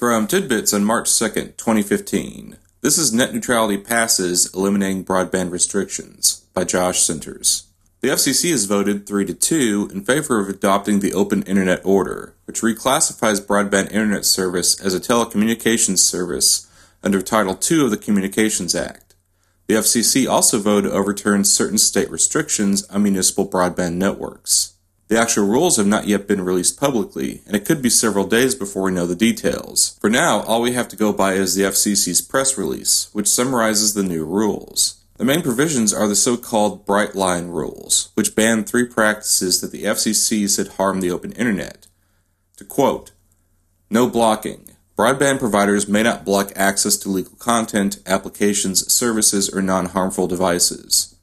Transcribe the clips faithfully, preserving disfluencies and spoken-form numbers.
From Tidbits on March second, twenty fifteen. This is Net Neutrality Passes Eliminating Broadband Restrictions by Josh Centers. The F C C has voted three to two in favor of adopting the Open Internet Order, which reclassifies broadband internet service as a telecommunications service under Title two of the Communications Act. The F C C also voted to overturn certain state restrictions on municipal broadband networks. The actual rules have not yet been released publicly, and it could be several days before we know the details. For now, all we have to go by is the F C C's press release, which summarizes the new rules. The main provisions are the so-called Bright Line Rules, which ban three practices that the F C C said harm the open internet. To quote, "No blocking. Broadband providers may not block access to legal content, applications, services, or non-harmful devices.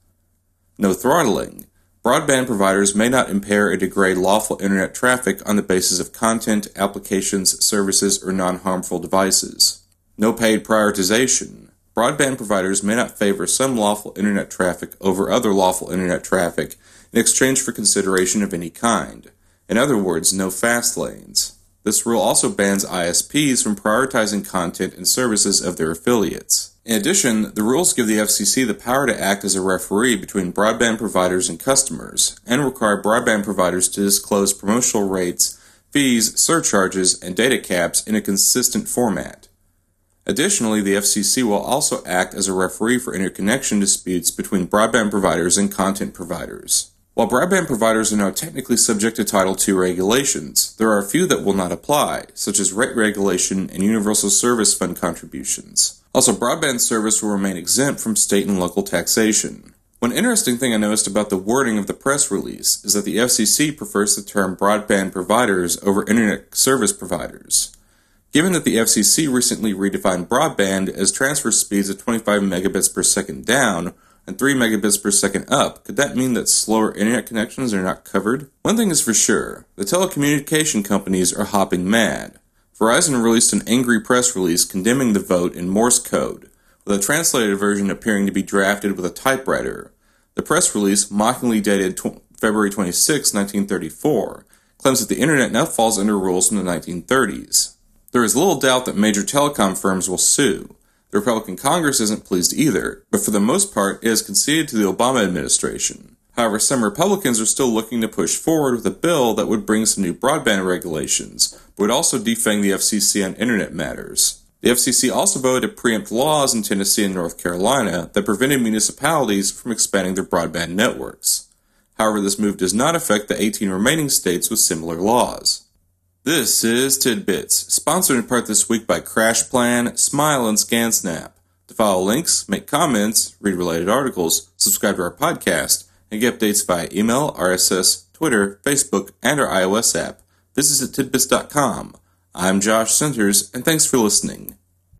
No throttling. Broadband providers may not impair or degrade lawful internet traffic on the basis of content, applications, services, or non-harmful devices. No paid prioritization. Broadband providers may not favor some lawful internet traffic over other lawful internet traffic in exchange for consideration of any kind. In other words, no fast lanes. This rule also bans I S Ps from prioritizing content and services of their affiliates. In addition, the rules give the F C C the power to act as a referee between broadband providers and customers, and require broadband providers to disclose promotional rates, fees, surcharges, and data caps in a consistent format. Additionally, the F C C will also act as a referee for interconnection disputes between broadband providers and content providers. While broadband providers are now technically subject to Title two regulations, there are a few that will not apply, such as rate regulation and Universal Service Fund contributions. Also, broadband service will remain exempt from state and local taxation. One interesting thing I noticed about the wording of the press release is that the F C C prefers the term broadband providers over internet service providers. Given that the F C C recently redefined broadband as transfer speeds of twenty-five megabits per second down and three megabits per second up, could that mean that slower internet connections are not covered? One thing is for sure, the telecommunication companies are hopping mad. Verizon released an angry press release condemning the vote in Morse code, with a translated version appearing to be drafted with a typewriter. The press release, mockingly dated tw- February twenty-sixth, nineteen thirty-four, claims that the internet now falls under rules from the nineteen thirties. There is little doubt that major telecom firms will sue. The Republican Congress isn't pleased either, but for the most part it has conceded to the Obama administration. However, some Republicans are still looking to push forward with a bill that would bring some new broadband regulations, but would also defang the F C C on internet matters. The F C C also voted to preempt laws in Tennessee and North Carolina that prevented municipalities from expanding their broadband networks. However, this move does not affect the eighteen remaining states with similar laws. This is Tidbits, sponsored in part this week by CrashPlan, Smile, and ScanSnap. To follow links, make comments, read related articles, subscribe to our podcast, and get updates via email, R S S, Twitter, Facebook, and our iOS app, visit tidbits dot com. I'm Josh Centers, and thanks for listening.